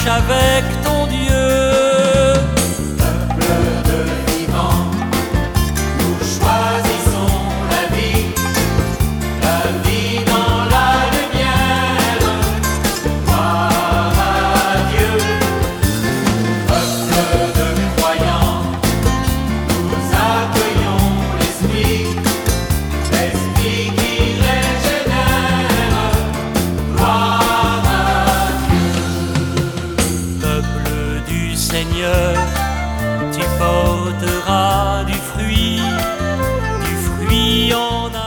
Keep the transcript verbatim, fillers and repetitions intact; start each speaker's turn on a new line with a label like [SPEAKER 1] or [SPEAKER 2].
[SPEAKER 1] marche avec ton Dieu.
[SPEAKER 2] Peuple de vivants, nous choisissons la vie, la vie dans la lumière, gloire à Dieu. Peuple de croyants, nous accueillons l'Esprit, l'Esprit qui régénère, gloire à Dieu.
[SPEAKER 1] Peuple du Seigneur, tu porteras du fruit, du fruit en